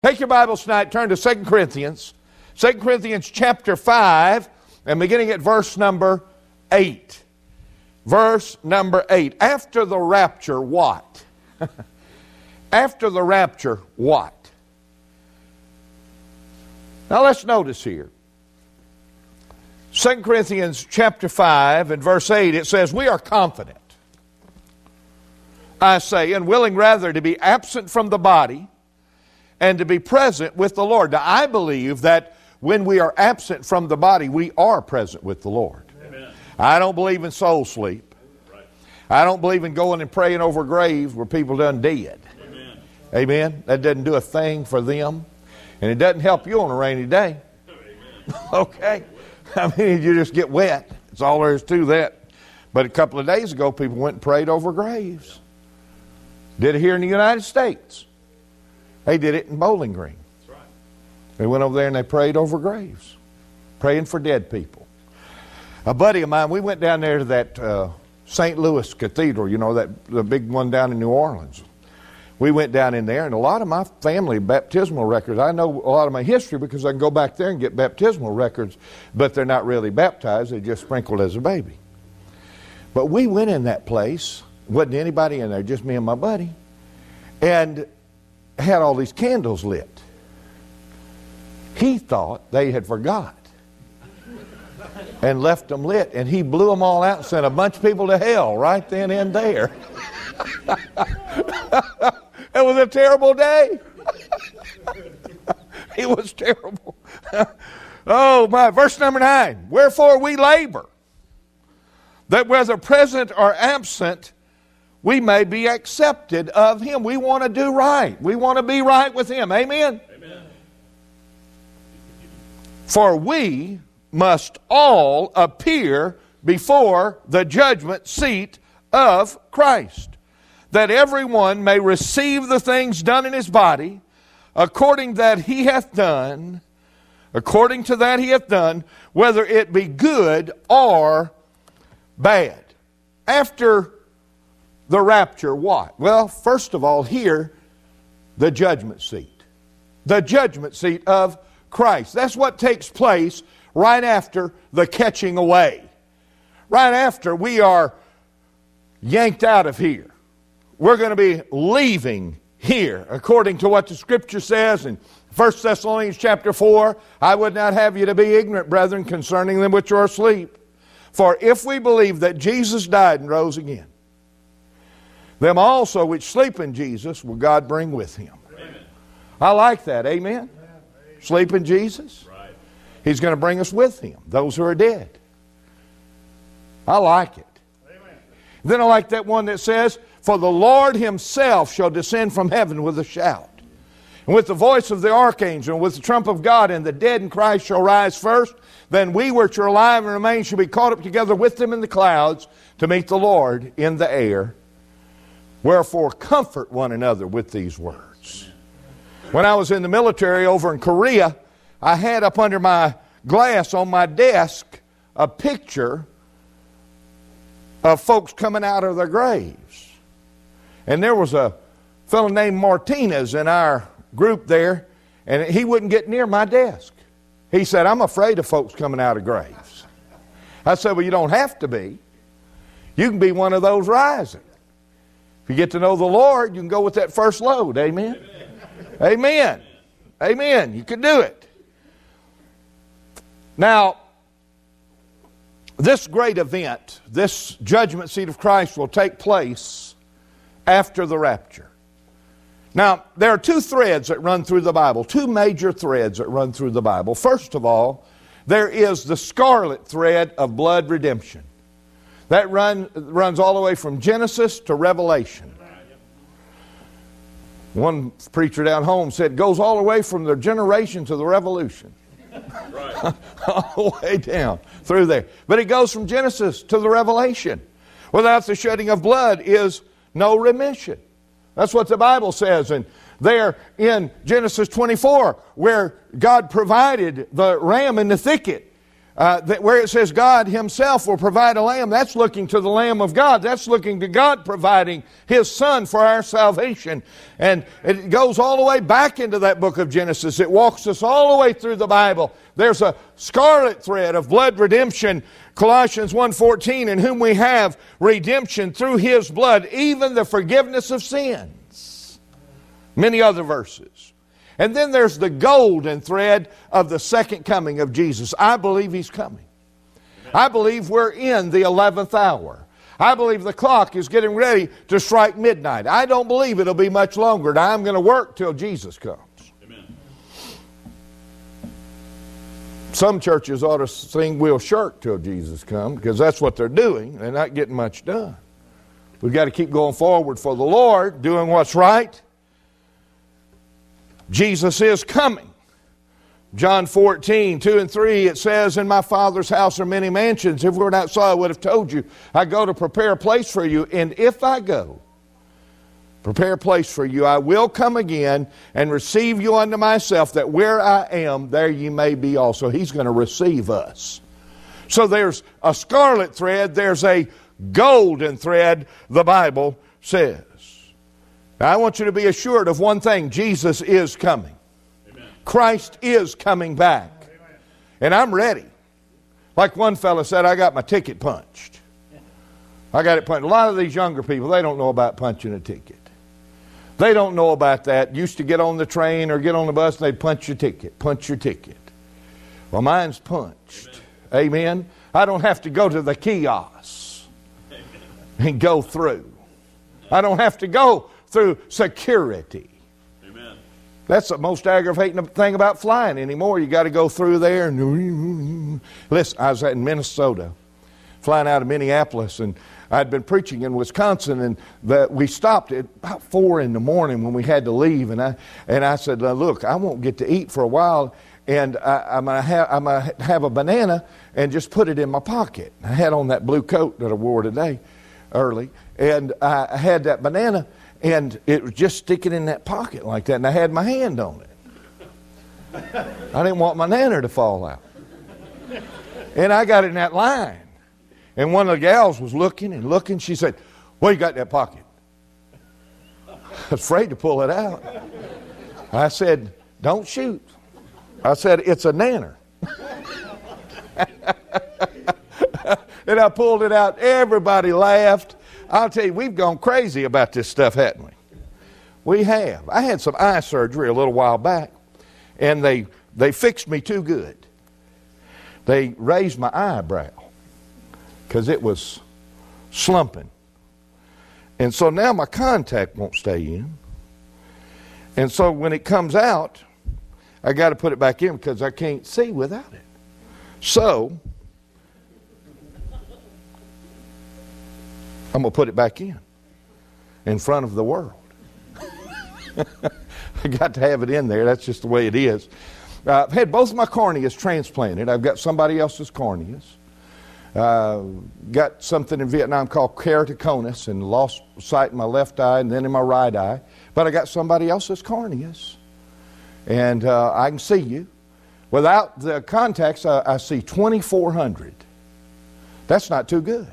Take your Bibles tonight, turn to 2 Corinthians. 2 Corinthians chapter 5, and beginning at verse number 8. Verse number 8. After the rapture, what? After the rapture, what? Now let's notice here. 2 Corinthians chapter 5 and verse 8, it says, "We are confident, I say, and willing rather to be absent from the body and to be present with the Lord." Now, I believe that when we are absent from the body, we are present with the Lord. Amen. I don't believe in soul sleep. Right. I don't believe in going and praying over graves where people done dead. Amen. Amen. That doesn't do a thing for them. And it doesn't help you on a rainy day. Okay? I mean, you just get wet. That's all there is to that. But a couple of days ago, people went and prayed over graves. Did it here in the United States. They did it in Bowling Green. That's right. They went over there and they prayed over graves, praying for dead people. A buddy of mine, we went down there to that St. Louis Cathedral, you know, the big one down in New Orleans. We went down in there, and a lot of my family baptismal records, I know a lot of my history because I can go back there and get baptismal records, but they're not really baptized, they're just sprinkled as a baby. But we went in that place, wasn't anybody in there, just me and my buddy, and had all these candles lit. He thought they had forgot and left them lit, and he blew them all out and sent a bunch of people to hell right then and there. It was a terrible day. It was terrible. Oh my, verse number 9. "Wherefore we labor, that whether present or absent, we may be accepted of Him." We want to do right. We want to be right with Him. Amen? Amen. "For we must all appear before the judgment seat of Christ, that everyone may receive the things done in his body, according to that he hath done, whether it be good or bad." After the rapture, what? Well, first of all, here, the judgment seat. The judgment seat of Christ. That's what takes place right after the catching away. Right after we are yanked out of here. We're going to be leaving here, according to what the Scripture says in 1 Thessalonians chapter 4, "I would not have you to be ignorant, brethren, concerning them which are asleep. For if we believe that Jesus died and rose again, them also which sleep in Jesus will God bring with Him." Amen. I like that. Amen? Amen. Sleep in Jesus. Right. He's going to bring us with Him, those who are dead. I like it. Amen. Then I like that one that says, "For the Lord Himself shall descend from heaven with a shout, and with the voice of the archangel, and with the trump of God, and the dead in Christ shall rise first. Then we which are alive and remain shall be caught up together with them in the clouds to meet the Lord in the air. Wherefore comfort one another with these words." When I was in the military over in Korea, I had up under my glass on my desk a picture of folks coming out of their graves. And there was a fellow named Martinez in our group there, and he wouldn't get near my desk. He said, "I'm afraid of folks coming out of graves." I said, "Well, you don't have to be. You can be one of those rising. If you get to know the Lord, you can go with that first load." Amen? Amen. Amen. Amen. You can do it. Now, this great event, this judgment seat of Christ, will take place after the rapture. Now, there are two threads that run through the Bible, two major threads that run through the Bible. First of all, there is the scarlet thread of blood redemption. That runs all the way from Genesis to Revelation. One preacher down home said it goes all the way from the generation to the revolution. Right. All the way down through there. But it goes from Genesis to the Revelation. Without the shedding of blood is no remission. That's what the Bible says. And there in Genesis 24, where God provided the ram in the thicket, Where it says God Himself will provide a lamb, that's looking to the Lamb of God. That's looking to God providing His Son for our salvation. And it goes all the way back into that book of Genesis. It walks us all the way through the Bible. There's a scarlet thread of blood redemption, Colossians 1:14, in whom we have redemption through His blood, even the forgiveness of sins. Many other verses. And then there's the golden thread of the second coming of Jesus. I believe He's coming. I believe we're in the 11th hour. I believe the clock is getting ready to strike midnight. I don't believe it'll be much longer. And I'm going to work till Jesus comes. Amen. Some churches ought to sing "We'll shirk till Jesus comes," because that's what they're doing. They're not getting much done. We've got to keep going forward for the Lord, doing what's right. Jesus is coming. John 14:2-3, it says, "In my Father's house are many mansions. If we were not so, I would have told you. I go to prepare a place for you. And if I go, prepare a place for you, I will come again and receive you unto myself, that where I am, there ye may be also." He's going to receive us. So there's a scarlet thread. There's a golden thread, the Bible says. Now, I want you to be assured of one thing. Jesus is coming. Amen. Christ is coming back. Amen. And I'm ready. Like one fella said, I got my ticket punched. I got it punched. A lot of these younger people, they don't know about punching a ticket. They don't know about that. Used to get on the train or get on the bus and they'd punch your ticket. Punch your ticket. Well, mine's punched. Amen. Amen. I don't have to go to the kiosk and go through. I don't have to go through security. Amen. That's the most aggravating thing about flying anymore. You got to go through there. Listen, I was in Minnesota, flying out of Minneapolis, and I'd been preaching in Wisconsin, and we stopped at about 4 in the morning when we had to leave, and I said, "Look, I won't get to eat for a while, and I'm gonna have a banana and just put it in my pocket." I had on that blue coat that I wore today early, and I had that banana. And it was just sticking in that pocket like that. And I had my hand on it. I didn't want my nanner to fall out. And I got in that line. And one of the gals was looking and looking. She said, "What you got in that pocket?" I was afraid to pull it out. I said, "Don't shoot." I said, "It's a nanner." And I pulled it out. Everybody laughed. I'll tell you, we've gone crazy about this stuff, haven't we? We have. I had some eye surgery a little while back, and they fixed me too good. They raised my eyebrow because it was slumping. And so now my contact won't stay in. And so when it comes out, I got to put it back in because I can't see without it. So I'm going to put it back in front of the world. I got to have it in there. That's just the way it is. I've had both of my corneas transplanted. I've got somebody else's corneas. Got something in Vietnam called keratoconus and lost sight in my left eye and then in my right eye. But I got somebody else's corneas. And I can see you. Without the contacts, I see 2,400. That's not too good.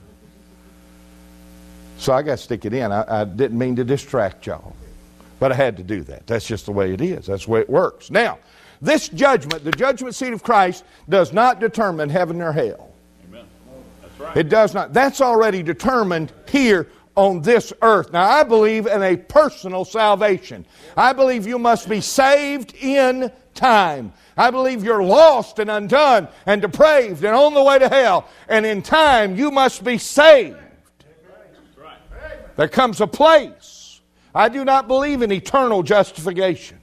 So I got to stick it in. I didn't mean to distract y'all. But I had to do that. That's just the way it is. That's the way it works. Now, this judgment, the judgment seat of Christ, does not determine heaven or hell. Amen. That's right. It does not. That's already determined here on this earth. Now, I believe in a personal salvation. I believe you must be saved in time. I believe you're lost and undone and depraved and on the way to hell. And in time, you must be saved. There comes a place. I do not believe in eternal justification.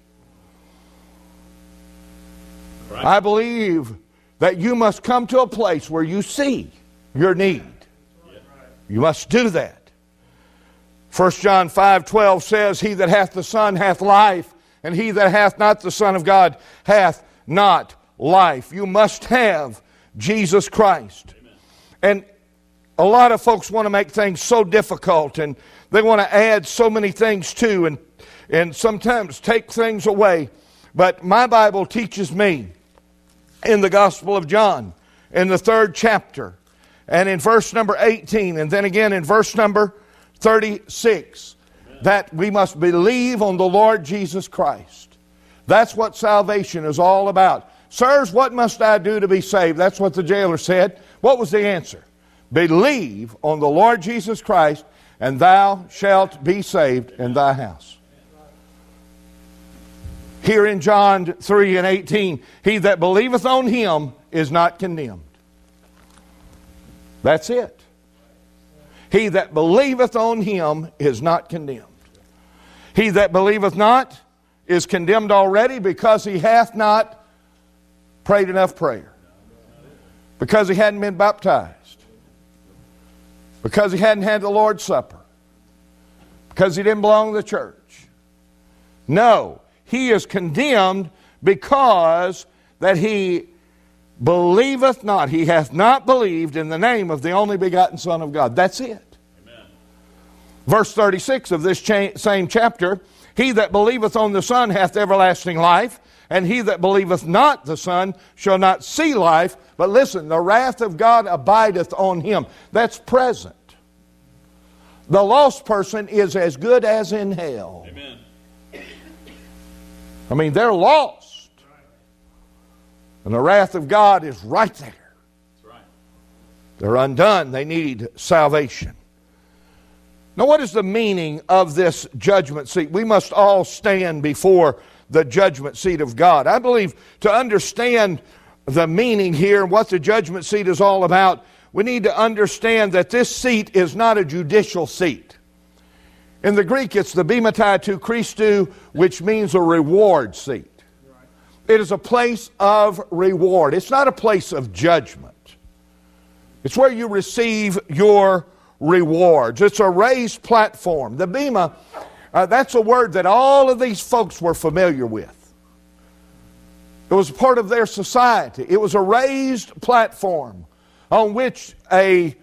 Right. I believe that you must come to a place where you see your need. Yeah. You must do that. 1 John 5:12 says, "He that hath the Son hath life, and he that hath not the Son of God hath not life." You must have Jesus Christ. Amen. And a lot of folks want to make things so difficult, and they want to add so many things to, and sometimes take things away. But my Bible teaches me in the Gospel of John in the 3rd chapter, and in verse number 18, and then again in verse number 36, that we must believe on the Lord Jesus Christ. That's what salvation is all about. Sirs, what must I do to be saved? That's what the jailer said. What was the answer? Believe on the Lord Jesus Christ, and thou shalt be saved in thy house. Here in John 3 and 18, he that believeth on him is not condemned. That's it. He that believeth on him is not condemned. He that believeth not is condemned already, because he hath not prayed enough prayer. Because he hadn't been baptized. Because he hadn't had the Lord's Supper. Because he didn't belong to the church. No, he is condemned because that he believeth not. He hath not believed in the name of the only begotten Son of God. That's it. Amen. Verse 36 of this same chapter, he that believeth on the Son hath everlasting life, and he that believeth not the Son shall not see life. But listen, the wrath of God abideth on him. That's present. The lost person is as good as in hell. Amen. I mean, they're lost. And the wrath of God is right there. That's right. They're undone. They need salvation. Now, what is the meaning of this judgment seat? We must all stand before the judgment seat of God. I believe to understand the meaning here, what the judgment seat is all about, we need to understand that this seat is not a judicial seat. In the Greek, it's the bimatai tu Christou, which means a reward seat. It is a place of reward. It's not a place of judgment. It's where you receive your rewards. It's a raised platform. The bema, that's a word that all of these folks were familiar with. It was part of their society. It was a raised platform on which a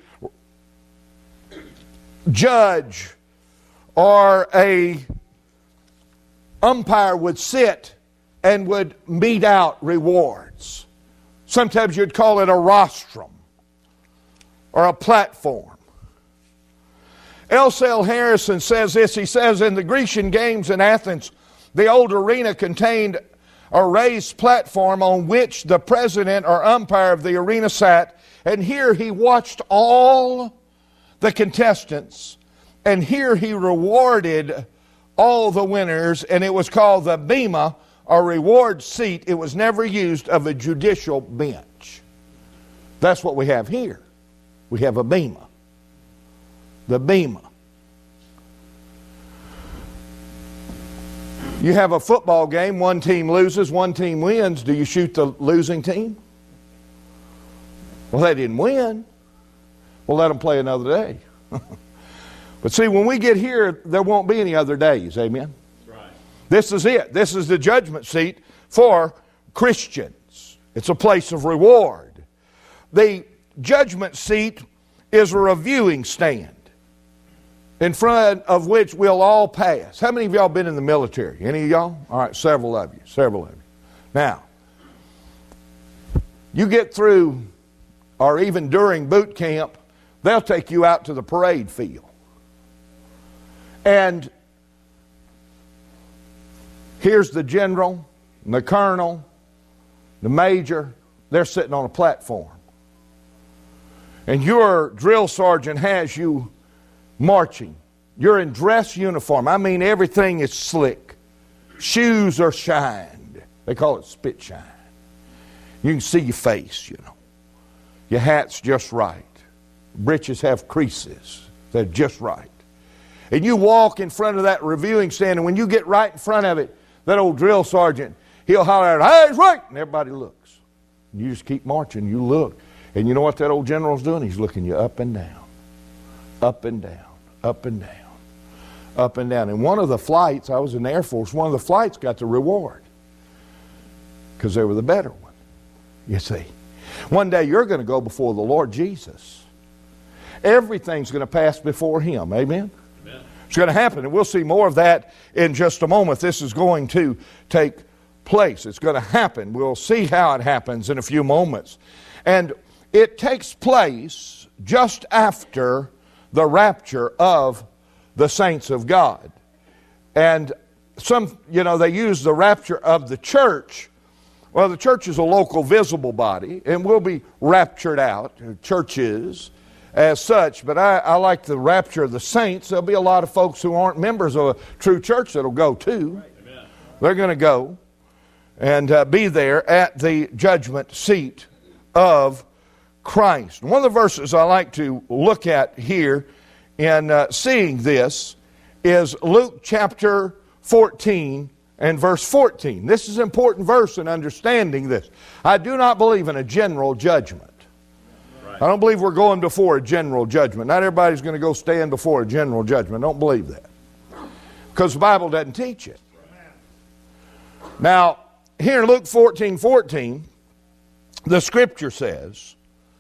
judge or a umpire would sit and would mete out rewards. Sometimes you'd call it a rostrum or a platform. L. Harrison says this. He says, in the Grecian games in Athens, the old arena contained a raised platform on which the president or umpire of the arena sat, and here he watched all the contestants, and here he rewarded all the winners, and it was called the bema, a reward seat. It was never used of a judicial bench. That's what we have here. We have a bema. The bema. You have a football game, one team loses, one team wins. Do you shoot the losing team? Well, they didn't win. We'll let them play another day. But see, when we get here, there won't be any other days. Amen? That's right. This is it. This is the judgment seat for Christians. It's a place of reward. The judgment seat is a reviewing stand in front of which we'll all pass. How many of y'all been in the military? Any of y'all? All right, several of you. Several of you. Now, you get through, or even during boot camp, they'll take you out to the parade field. And here's the general, the colonel, the major. They're sitting on a platform. And your drill sergeant has you marching. You're in dress uniform. I mean, everything is slick. Shoes are shined. They call it spit shine. You can see your face, you know. Your hat's just right. Breeches have creases. They're just right. And you walk in front of that reviewing stand, and when you get right in front of it, that old drill sergeant, he'll holler out, "Hey, it's right!" And everybody looks. You just keep marching. You look. And you know what that old general's doing? He's looking you up and down. Up and down. Up and down. Up and down. And one of the flights, I was in the Air Force, one of the flights got the reward. Because they were the better one. You see. One day you're going to go before the Lord Jesus. Everything's going to pass before Him. Amen? Amen. It's going to happen. And we'll see more of that in just a moment. This is going to take place. It's going to happen. We'll see how it happens in a few moments. And it takes place just after the rapture of the saints of God. And some, they use the rapture of the church. Well, the church is a local visible body, and will be raptured out, churches as such. But I like the rapture of the saints. There'll be a lot of folks who aren't members of a true church that'll go too. Amen. They're going to go and be there at the judgment seat of Christ. One of the verses I like to look at here in seeing this is Luke chapter 14 and verse 14. This is an important verse in understanding this. I do not believe in a general judgment. Right. I don't believe we're going before a general judgment. Not everybody's going to go stand before a general judgment. I don't believe that. Because the Bible doesn't teach it. Now, here in Luke 14:14, the Scripture says,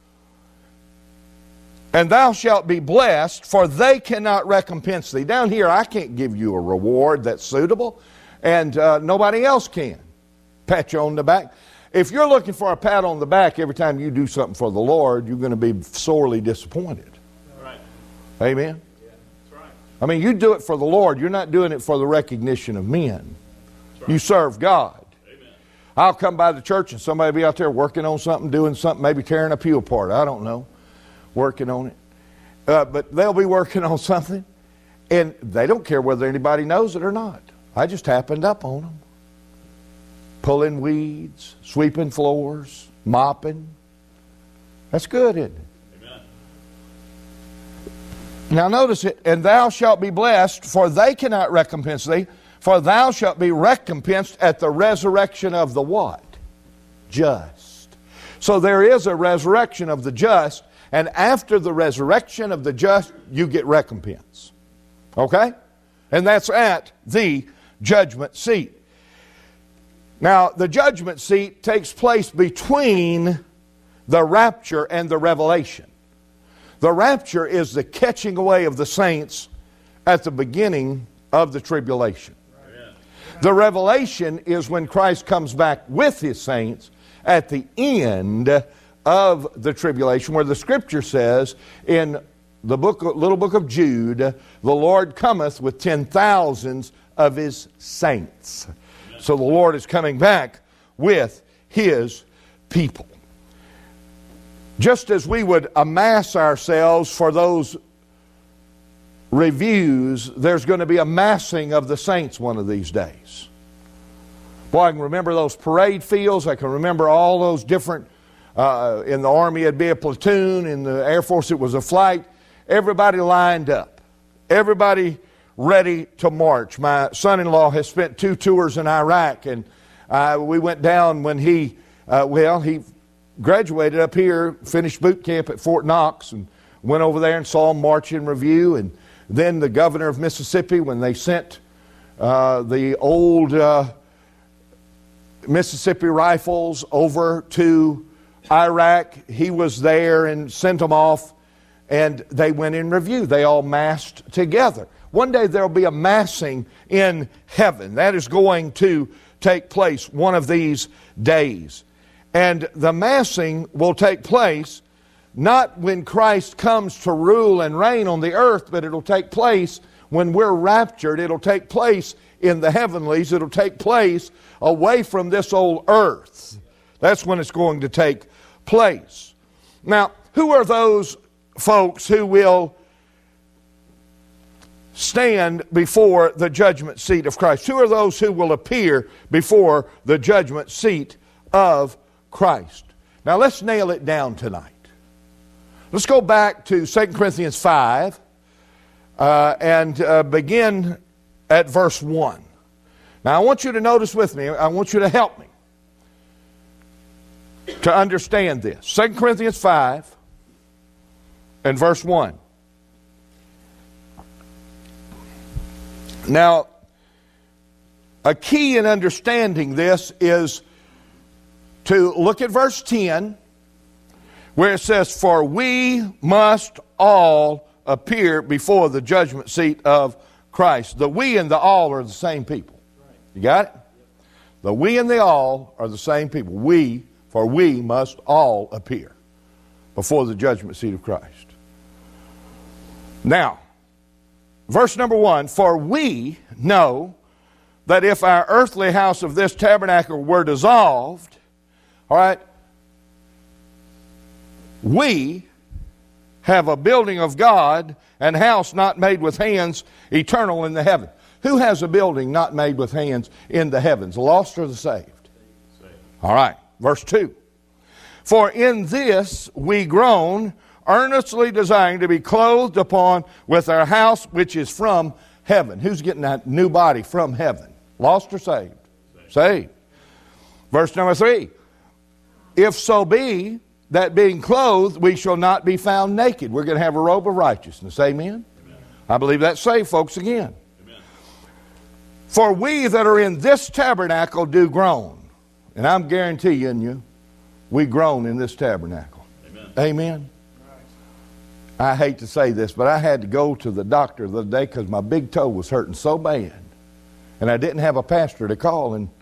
"And thou shalt be blessed, for they cannot recompense thee." Down here, I can't give you a reward that's suitable, and nobody else can. Pat you on the back. If you're looking for a pat on the back every time you do something for the Lord, you're going to be sorely disappointed. Right. Amen? Yeah, that's right. I mean, you do it for the Lord. You're not doing it for the recognition of men. Right. You serve God. I'll come by the church and somebody will be out there working on something, doing something, maybe tearing a pew apart. I don't know. Working on it. But they'll be working on something, and they don't care whether anybody knows it or not. I just happened up on them. Pulling weeds, sweeping floors, mopping. That's good, isn't it? Amen. Now notice it. "And thou shalt be blessed, for they cannot recompense thee. For thou shalt be recompensed at the resurrection of the" what? Just. So there is a resurrection of the just, and after the resurrection of the just, you get recompense. Okay? And that's at the judgment seat. Now, the judgment seat takes place between the rapture and the revelation. The rapture is the catching away of the saints at the beginning of the tribulation. The revelation is when Christ comes back with His saints at the end of the tribulation, where the Scripture says in the little book of Jude, "The Lord cometh with 10,000s of His saints." Amen. So the Lord is coming back with His people. Just as we would amass ourselves for those reviews, there's going to be a massing of the saints one of these days. Boy, I can remember those parade fields. I can remember all those different, in the Army it'd be a platoon, in the Air Force it was a flight. Everybody lined up. Everybody ready to march. My son-in-law has spent 2 tours in Iraq, and we went down when he graduated up here, finished boot camp at Fort Knox, and went over there and saw him march in review. And then the governor of Mississippi, when they sent the old Mississippi Rifles over to Iraq, he was there and sent them off, and they went in review. They all massed together. One day there will be a massing in heaven. That is going to take place one of these days. And the massing will take place not when Christ comes to rule and reign on the earth, but it'll take place when we're raptured. It'll take place in the heavenlies. It'll take place away from this old earth. That's when it's going to take place. Now, who are those folks who will stand before the judgment seat of Christ? Who are those who will appear before the judgment seat of Christ? Now, let's nail it down tonight. Let's go back to 2 Corinthians 5 and begin at verse 1. Now, I want you to notice with me, I want you to help me to understand this. 2 Corinthians 5 and verse 1. Now, a key in understanding this is to look at verse 10, where it says, "For we must all appear before the judgment seat of Christ." The we and the all are the same people. You got it? The we and the all are the same people. For we must all appear. before the judgment seat of Christ. Now, verse number 1, for we know that if our earthly house of this tabernacle were dissolved, all right, we have a building of God and house not made with hands, eternal in the heaven. Who has a building not made with hands in the heavens, the lost or the saved? All right, verse 2. For in this we groan, earnestly desiring to be clothed upon with our house which is from heaven. Who's getting that new body from heaven? Lost or saved? Saved. Verse number 3. If so be that being clothed we shall not be found naked. We're going to have a robe of righteousness. Amen? Amen. I believe that's saved, folks, again. Amen. For we that are in this tabernacle do groan. And I'm guaranteeing you, we groan in this tabernacle. Amen. Amen. I hate to say this, but I had to go to the doctor the other day because my big toe was hurting so bad. And I didn't have a pastor to call and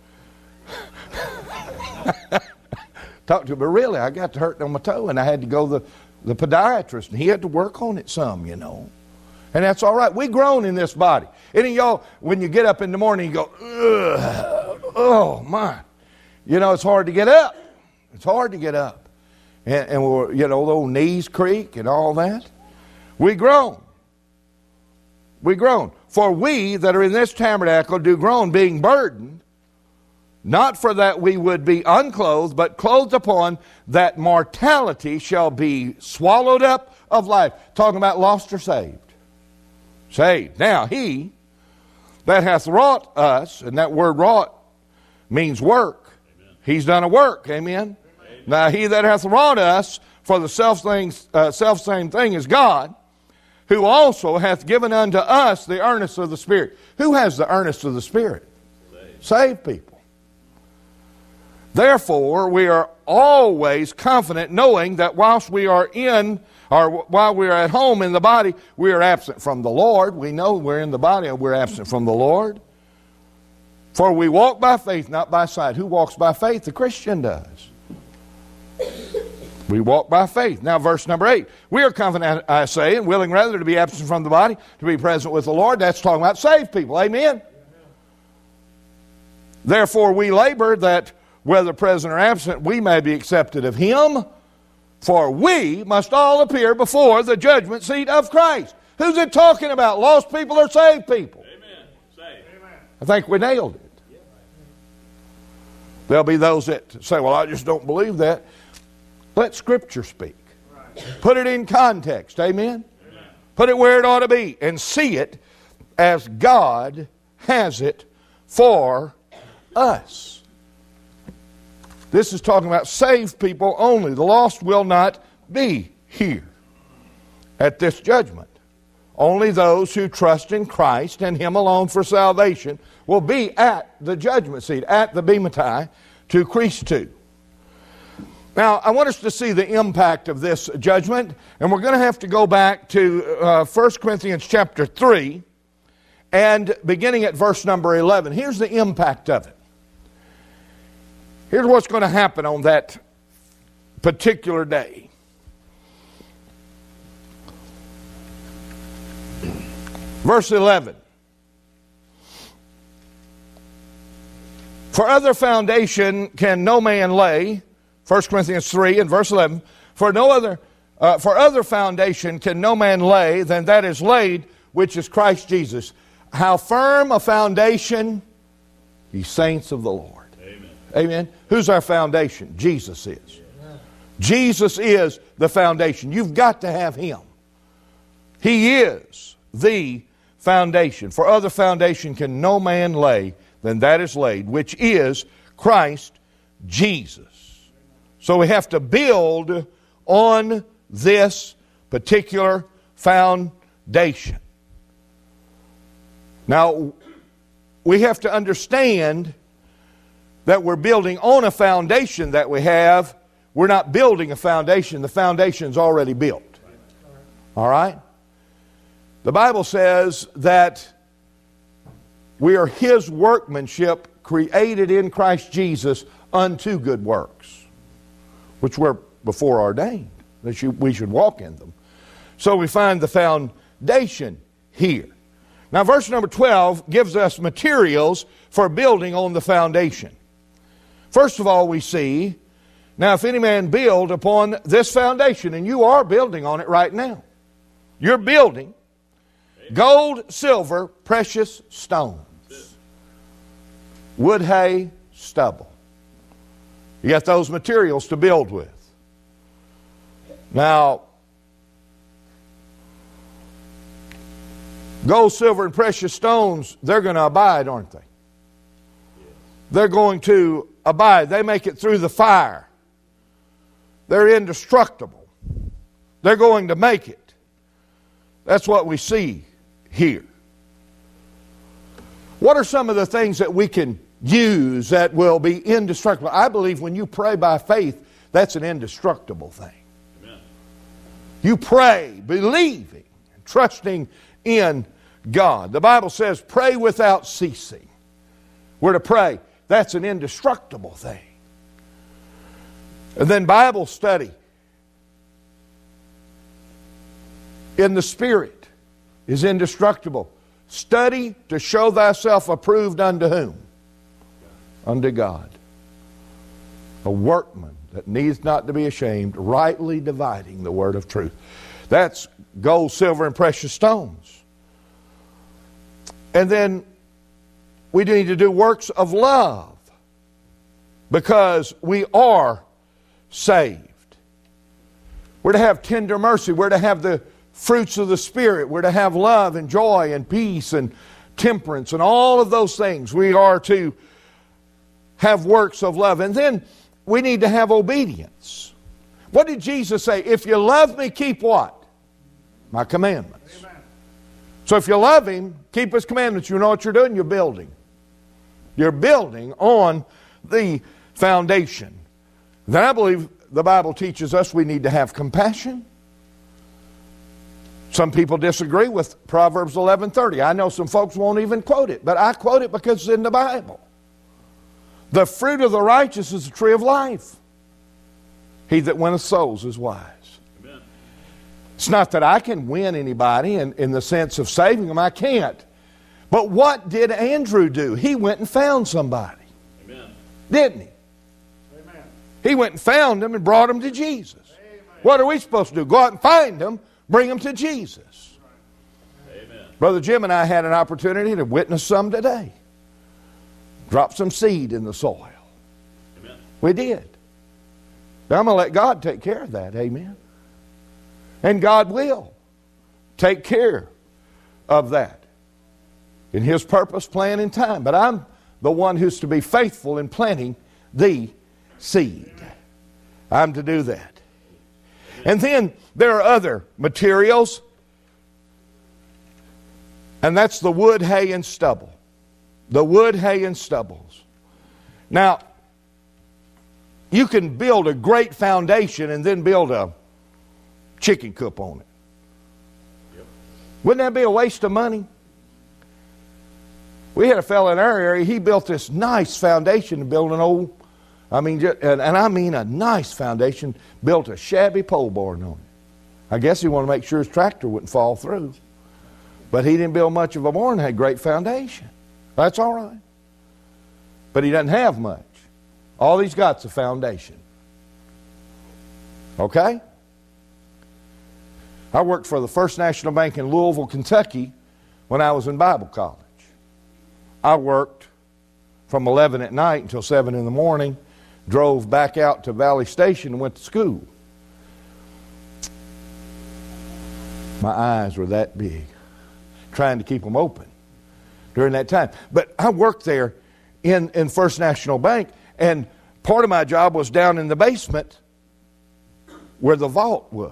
talk to him. But really, I got to hurting on my toe, and I had to go to the podiatrist, and he had to work on it some, you know. And that's all right. We groan in this body. Any of y'all, when you get up in the morning, you go, ugh, oh, my. You know, it's hard to get up. It's hard to get up. And we're, you know, the old knees creak and all that. We groan. We groan. For we that are in this tabernacle do groan, being burdened, not for that we would be unclothed, but clothed upon, that mortality shall be swallowed up of life. Talking about lost or saved. Saved. Now, he that hath wrought us, and that word wrought means work. Amen. He's done a work. Amen. Now he that hath wrought us for the self-same thing is God, who also hath given unto us the earnest of the Spirit. Who has the earnest of the Spirit? Saved people. Therefore, we are always confident, knowing that whilst we are while we are at home in the body, we are absent from the Lord. We know we're in the body and we're absent from the Lord. For we walk by faith, not by sight. Who walks by faith? The Christian does. We walk by faith. Now verse number 8. We are confident, I say, and willing rather to be absent from the body, to be present with the Lord. That's talking about saved people. Amen? Therefore we labor that whether present or absent, we may be accepted of Him. For we must all appear before the judgment seat of Christ. Who's it talking about? Lost people or saved people? Amen. Saved. I think we nailed it. There'll be those that say, well, I just don't believe that. Let Scripture speak. Right. Put it in context. Amen? Amen? Put it where it ought to be and see it as God has it for us. This is talking about saved people only. The lost will not be here at this judgment. Only those who trust in Christ and Him alone for salvation will be at the judgment seat, at the Bema to Christu. Now, I want us to see the impact of this judgment, and we're going to have to go back to 1 Corinthians chapter 3, and beginning at verse number 11. Here's the impact of it. Here's what's going to happen on that particular day. Verse 11. For other foundation can no man lay, 1 Corinthians 3 and verse 11, for other foundation can no man lay than that is laid, which is Christ Jesus. How firm a foundation, ye saints of the Lord. Amen. Amen. Who's our foundation? Jesus is. Amen. Jesus is the foundation. You've got to have Him. He is the foundation. For other foundation can no man lay than that is laid, which is Christ Jesus. So we have to build on this particular foundation. Now, we have to understand that we're building on a foundation that we have. We're not building a foundation. The foundation's already built. All right? The Bible says that we are His workmanship, created in Christ Jesus unto good works, which were before ordained. that we should walk in them. So we find the foundation here. Now verse number 12 gives us materials for building on the foundation. First of all, we see, now if any man build upon this foundation, and you are building on it right now. You're building gold, silver, precious stones, wood, hay, stubble. You got those materials to build with. Now, gold, silver, and precious stones, they're going to abide, aren't they? They're going to abide. They make it through the fire. They're indestructible. They're going to make it. That's what we see here. What are some of the things that we can use that will be indestructible? I believe when you pray by faith, that's an indestructible thing. Amen. You pray believing and trusting in God. The Bible says pray without ceasing. We're to pray. That's an indestructible thing. And then Bible study in the Spirit is indestructible. Study to show thyself approved unto whom? Unto God. A workman that needs not to be ashamed, rightly dividing the word of truth. That's gold, silver, and precious stones. And then we need to do works of love because we are saved. We're to have tender mercy. We're to have the fruits of the Spirit. We're to have love and joy and peace and temperance and all of those things. We are to have works of love. And then we need to have obedience. What did Jesus say? If you love me, keep what? My commandments. Amen. So if you love Him, keep His commandments. You know what you're doing? You're building. You're building on the foundation. Then I believe the Bible teaches us we need to have compassion. Some people disagree with Proverbs 11:30. I know some folks won't even quote it, but I quote it because it's in the Bible. The fruit of the righteous is the tree of life. He that winneth souls is wise. Amen. It's not that I can win anybody in the sense of saving them. I can't. But what did Andrew do? He went and found somebody. Amen. Didn't he? Amen. He went and found them and brought them to Jesus. Amen. What are we supposed to do? Go out and find them, bring them to Jesus. Amen. Brother Jim and I had an opportunity to witness some today. Drop some seed in the soil. Amen. We did. Now I'm going to let God take care of that. Amen. And God will take care of that in His purpose, plan, and time. But I'm the one who's to be faithful in planting the seed. I'm to do that. And then there are other materials, and that's the wood, hay, and stubble. The wood, hay, and stubbles. Now, you can build a great foundation and then build a chicken coop on it. Yep. Wouldn't that be a waste of money? We had a fellow in our area, he built this nice foundation to build an old, I mean a nice foundation, built a shabby pole barn on it. I guess he wanted to make sure his tractor wouldn't fall through. But he didn't build much of a barn, had great foundation. That's all right. But he doesn't have much. All he's got's a foundation. Okay? I worked for the First National Bank in Louisville, Kentucky when I was in Bible college. I worked from 11 at night until 7 in the morning, drove back out to Valley Station and went to school. My eyes were that big, trying to keep them open during that time. But I worked there in First National Bank, and part of my job was down in the basement where the vault was.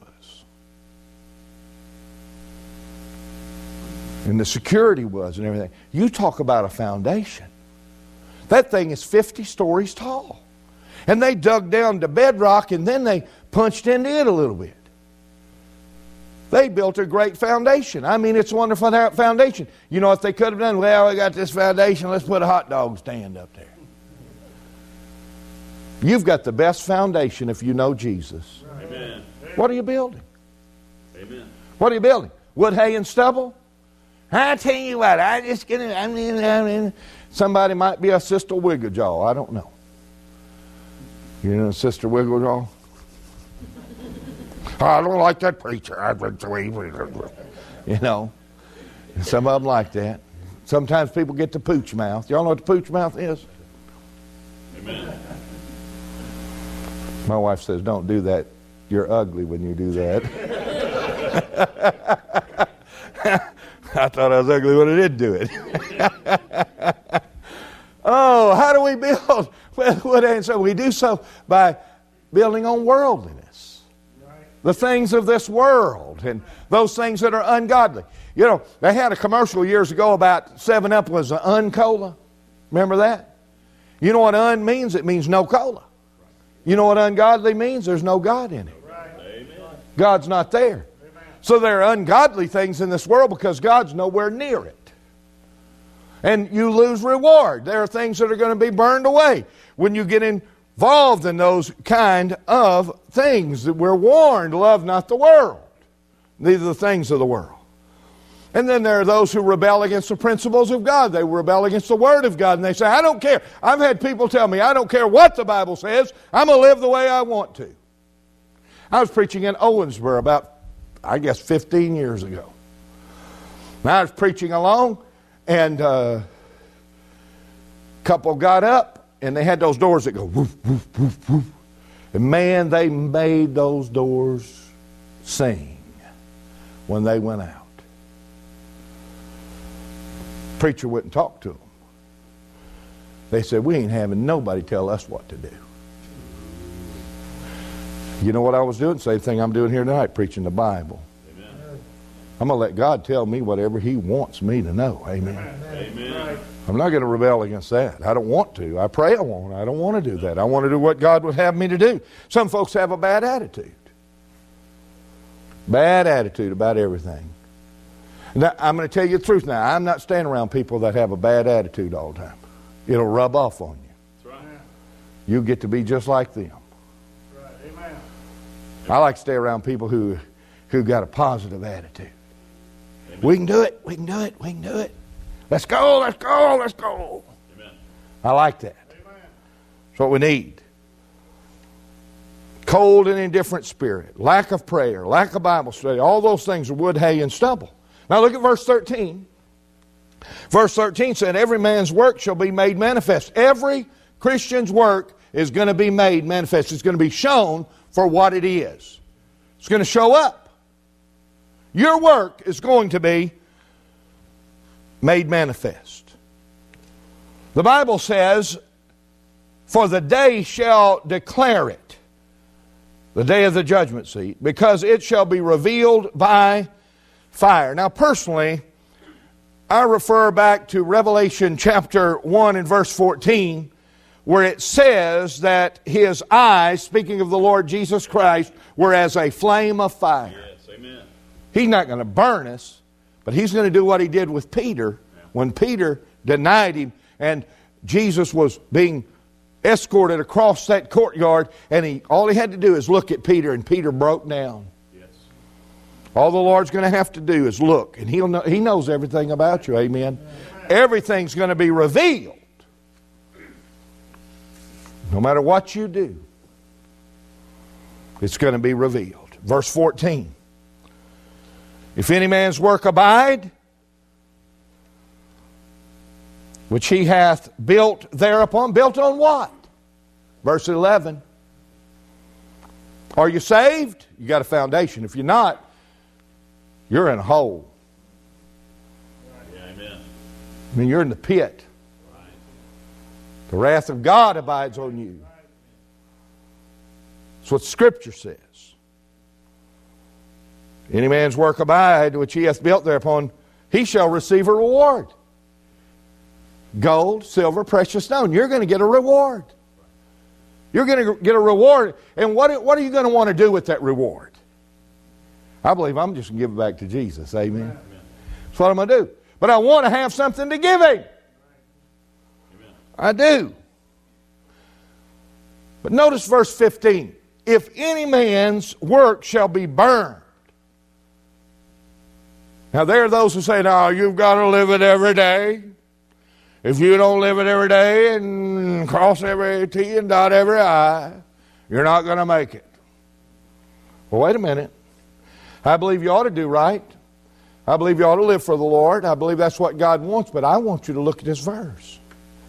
And the security was and everything. You talk about a foundation. That thing is 50 stories tall. And they dug down to bedrock and then they punched into it a little bit. They built a great foundation. I mean, it's a wonderful foundation. You know what they could have done? Well, we got this foundation. Let's put a hot dog stand up there. You've got the best foundation if you know Jesus. Amen. What are you building? Amen. What are you building? Wood, hay, and stubble? I tell you what, I mean, somebody might be a Sister Wigglejaw. I don't know. You know Sister Wigglejaw? I don't like that preacher. You know, some of them like that. Sometimes people get the pooch mouth. Y'all know what the pooch mouth is? Amen. My wife says, don't do that. You're ugly when you do that. I thought I was ugly when I did do it. Oh, how do we build? Well, so we do so by building on worldliness. The things of this world and those things that are ungodly. You know, they had a commercial years ago about 7-Up was an un-cola. Remember that? You know what un means? It means no cola. You know what ungodly means? There's no God in it. God's not there. So there are ungodly things in this world because God's nowhere near it. And you lose reward. There are things that are going to be burned away when you get involved in those kind of things. That we're warned, love not the world, neither the things of the world. And then there are those who rebel against the principles of God. They rebel against the Word of God. And they say, I don't care. I've had people tell me, I don't care what the Bible says. I'm going to live the way I want to. I was preaching in Owensboro about, I guess, 15 years ago. And I was preaching along, and a couple got up, and they had those doors that go woof, woof, woof, woof. And man, they made those doors sing when they went out. Preacher wouldn't talk to them. They said, we ain't having nobody tell us what to do. You know what I was doing? Same thing I'm doing here tonight, preaching the Bible. Amen. I'm going to let God tell me whatever He wants me to know. Amen. Amen. I'm not going to rebel against that. I don't want to. I pray I won't. I don't want to do that. I want to do what God would have me to do. Some folks have a bad attitude. Bad attitude about everything. Now, I'm going to tell you the truth now. I'm not staying around people that have a bad attitude all the time. It'll rub off on you. That's right. You get to be just like them. Right. Amen. I like to stay around people who got a positive attitude. Amen. We can do it. We can do it. We can do it. Let's go. Let's go. Let's go. Amen. I like that. Amen. That's what we need. Cold and indifferent spirit, lack of prayer, lack of Bible study, all those things are wood, hay, and stubble. Now look at verse 13. Verse 13 said, every man's work shall be made manifest. Every Christian's work is going to be made manifest. It's going to be shown for what it is. It's going to show up. Your work is going to be made manifest. The Bible says, for the day shall declare it, the day of the judgment seat, because it shall be revealed by fire. Now personally, I refer back to Revelation chapter 1 and verse 14, where it says that His eyes, speaking of the Lord Jesus Christ, were as a flame of fire. Yes, amen. He's not going to burn us, but He's going to do what He did with Peter when Peter denied Him and Jesus was being escorted across that courtyard, and all he had to do is look at Peter, and Peter broke down. Yes. All the Lord's going to have to do is look, and He knows everything about you. Amen. Everything's going to be revealed. No matter what you do, it's going to be revealed. Verse 14. If any man's work abide, which he hath built thereupon. Built on what? Verse 11. Are you saved? You got a foundation. If you're not, you're in a hole. Yeah, amen. I mean, you're in the pit. Right. The wrath of God abides on you. That's what Scripture says. Any man's work abide, which he hath built thereupon, he shall receive a reward. Gold, silver, precious stone. You're going to get a reward. You're going to get a reward. And what are you going to want to do with that reward? I believe I'm just going to give it back to Jesus. Amen. Amen. That's what I'm going to do. But I want to have something to give Him. Amen. I do. But notice verse 15. if any man's work shall be burned. Now there are those who say, no, you've got to live it every day. If you don't live it every day and cross every T and dot every I, you're not going to make it. Well, wait a minute. I believe you ought to do right. I believe you ought to live for the Lord. I believe that's what God wants, but I want you to look at this verse.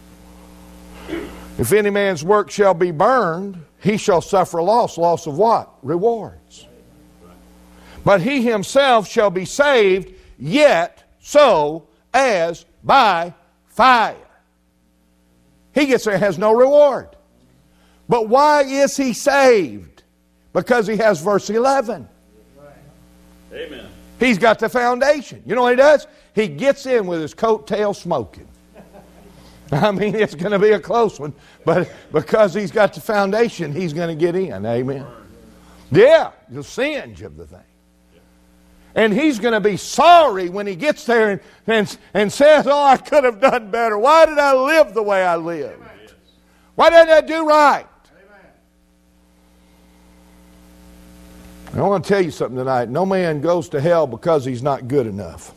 If any man's work shall be burned, he shall suffer loss. Loss of what? Rewards. But he himself shall be saved, yet so as by fire. He gets there, has no reward. But why is he saved? Because he has verse 11. Amen. He's got the foundation. You know what he does? He gets in with his coattail smoking. I mean, it's going to be a close one, but because he's got the foundation, he's going to get in. Amen. Yeah, the singe of the thing. And he's going to be sorry when he gets there and says, oh, I could have done better. Why did I live the way I lived? Why didn't I do right? I want to tell you something tonight. No man goes to hell because he's not good enough.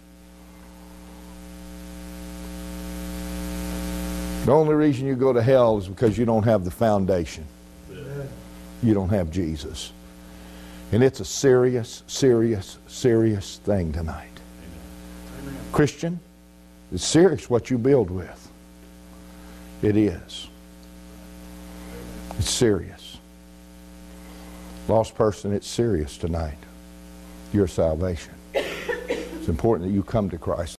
The only reason you go to hell is because you don't have the foundation. You don't have Jesus. And it's a serious, serious, serious thing tonight. Amen. Christian, it's serious what you build with. It is. It's serious. Lost person, it's serious tonight. Your salvation. It's important that you come to Christ.